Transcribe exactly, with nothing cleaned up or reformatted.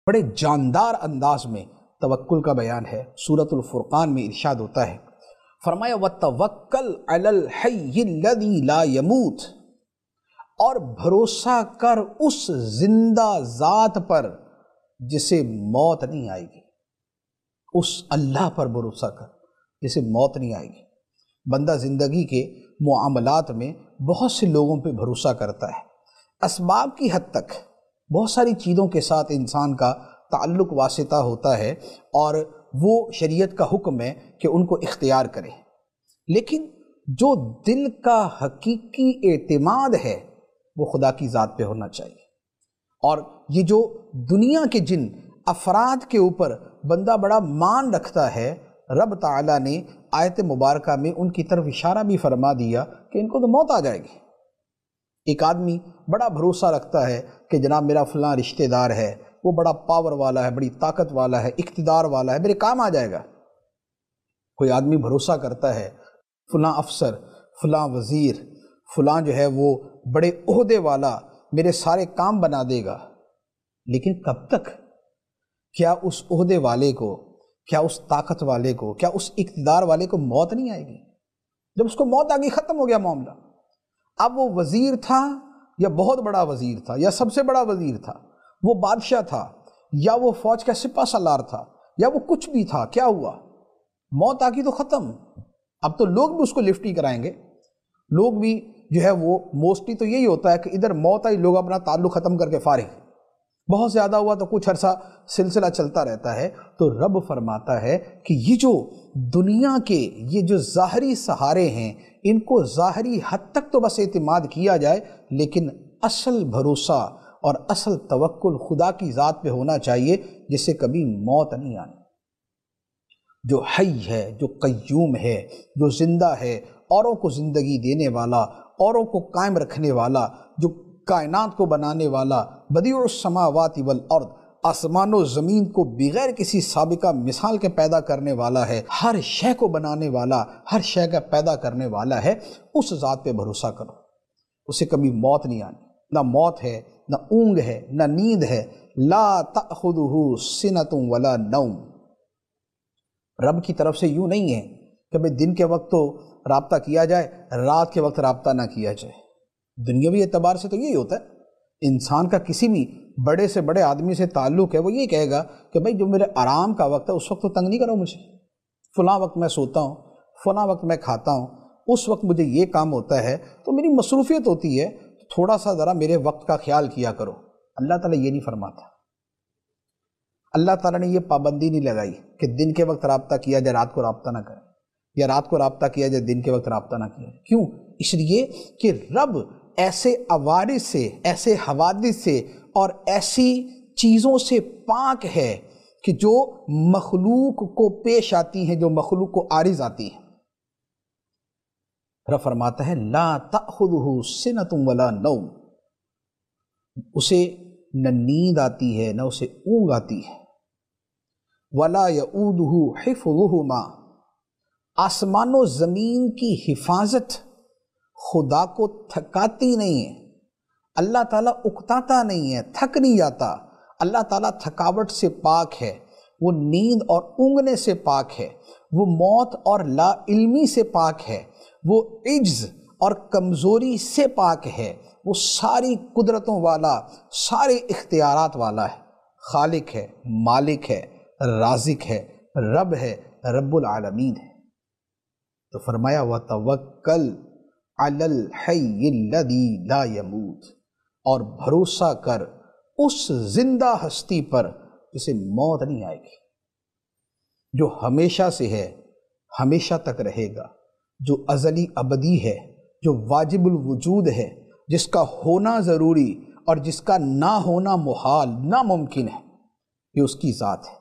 بڑے جاندار انداز میں توکل کا بیان ہے۔ سورۃ الفرقان میں ارشاد ہوتا ہے، فرمایا وَتَوَكَّلْ عَلَى الْحَيِّ الَّذِي لَا يَمُوتُ، اور بھروسہ کر اس زندہ ذات پر جسے موت نہیں آئے گی۔ اس اللہ پر بھروسہ کر جسے موت نہیں آئے گی۔ بندہ زندگی کے معاملات میں بہت سے لوگوں پہ بھروسہ کرتا ہے، اسباب کی حد تک بہت ساری چیزوں کے ساتھ انسان کا تعلق واسطہ ہوتا ہے اور وہ شریعت کا حکم ہے کہ ان کو اختیار کرے، لیکن جو دل کا حقیقی اعتماد ہے وہ خدا کی ذات پہ ہونا چاہیے۔ اور یہ جو دنیا کے جن افراد کے اوپر بندہ بڑا مان رکھتا ہے، رب تعالیٰ نے آیت مبارکہ میں ان کی طرف اشارہ بھی فرما دیا کہ ان کو تو موت آ جائے گی۔ ایک آدمی بڑا بھروسہ رکھتا ہے کہ جناب میرا فلاں رشتہ دار ہے، وہ بڑا پاور والا ہے، بڑی طاقت والا ہے، اقتدار والا ہے، میرے کام آ جائے گا۔ کوئی آدمی بھروسہ کرتا ہے فلاں افسر، فلاں وزیر، فلاں جو ہے وہ بڑے عہدے والا میرے سارے کام بنا دے گا، لیکن کب تک؟ کیا اس عہدے والے کو، کیا اس طاقت والے کو، کیا اس اقتدار والے کو موت نہیں آئے گی؟ جب اس کو موت آ گئی ختم ہو گیا معاملہ۔ اب وہ وزیر تھا یا بہت بڑا وزیر تھا یا سب سے بڑا وزیر تھا، وہ بادشاہ تھا یا وہ فوج کا سپہ سالار تھا یا وہ کچھ بھی تھا، کیا ہوا؟ موت آ گئی تو ختم۔ اب تو لوگ بھی اس کو لفٹ ہی کرائیں گے، لوگ بھی جو ہے وہ موسٹلی تو یہی ہوتا ہے کہ ادھر موت آئی لوگ اپنا تعلق ختم کر کے فارغ، بہت زیادہ ہوا تو کچھ عرصہ سلسلہ چلتا رہتا ہے۔ تو رب فرماتا ہے کہ یہ جو دنیا کے یہ جو ظاہری سہارے ہیں ان کو ظاہری حد تک تو بس اعتماد کیا جائے، لیکن اصل بھروسہ اور اصل توکل خدا کی ذات پہ ہونا چاہیے جس سے کبھی موت نہیں آنی۔ جو حی ہے، جو قیوم ہے، جو زندہ ہے، اوروں کو زندگی دینے والا، اوروں کو قائم رکھنے والا، جو کائنات کو بنانے والا، بدیع السماوات والارض، آسمان و زمین کو بغیر کسی سابقہ مثال کے پیدا کرنے والا ہے، ہر شے کو بنانے والا، ہر شے کا پیدا کرنے والا ہے، اس ذات پہ بھروسہ کرو، اسے کبھی موت نہیں آنی۔ نہ موت ہے، نہ اونگ ہے، نہ نیند ہے۔ لا تأخذہ سنۃ ولا نوم، رب کی طرف سے یوں نہیں ہے کہ بھئی دن کے وقت تو رابطہ کیا جائے، رات کے وقت رابطہ نہ کیا جائے۔ دنیاوی اعتبار سے تو یہی ہوتا ہے، انسان کا کسی بھی بڑے سے بڑے آدمی سے تعلق ہے، وہ یہ کہے گا کہ بھئی جو میرے آرام کا وقت ہے اس وقت تو تنگ نہیں کرو مجھے، فلاں وقت میں سوتا ہوں، فلاں وقت میں کھاتا ہوں، اس وقت مجھے یہ کام ہوتا ہے، تو میری مصروفیت ہوتی ہے، تھوڑا سا ذرا میرے وقت کا خیال کیا کرو۔ اللہ تعالیٰ یہ نہیں فرماتا۔ اللہ تعالیٰ نے یہ پابندی نہیں لگائی کہ دن کے وقت رابطہ کیا جائے رات کو رابطہ نہ کرے، یا رات کو رابطہ کیا جائے دن کے وقت رابطہ نہ کیا جائے۔ کیوں؟ اس لیے کہ رب ایسے عوارض سے، ایسے حوادث سے اور ایسی چیزوں سے پاک ہے کہ جو مخلوق کو پیش آتی ہیں، جو مخلوق کو عارض آتی ہیں۔ رب فرماتا ہے لا تأخذہ سنۃ ولا نوم، اسے نہ نیند آتی ہے نہ اسے اونگ آتی ہے۔ ولا یؤودہ حفظہما، آسمان و زمین کی حفاظت خدا کو تھکاتی نہیں ہے، اللہ تعالیٰ اکتاتا نہیں ہے، تھک نہیں جاتا۔ اللہ تعالیٰ تھکاوٹ سے پاک ہے، وہ نیند اور اونگنے سے پاک ہے، وہ موت اور لا علمی سے پاک ہے، وہ عجز اور کمزوری سے پاک ہے، وہ ساری قدرتوں والا، سارے اختیارات والا ہے، خالق ہے، مالک ہے، رازق ہے، رب ہے، رب العالمین ہے۔ تو فرمایا وَتَوَكَّلْ عَلَى الْحَيِّ الَّذِي لَا يَمُوتُ، اور بھروسہ کر اس زندہ ہستی پر جسے موت نہیں آئے گی، جو ہمیشہ سے ہے، ہمیشہ تک رہے گا، جو ازلی ابدی ہے، جو واجب الوجود ہے، جس کا ہونا ضروری اور جس کا نہ ہونا محال، ناممکن ہے، یہ اس کی ذات ہے۔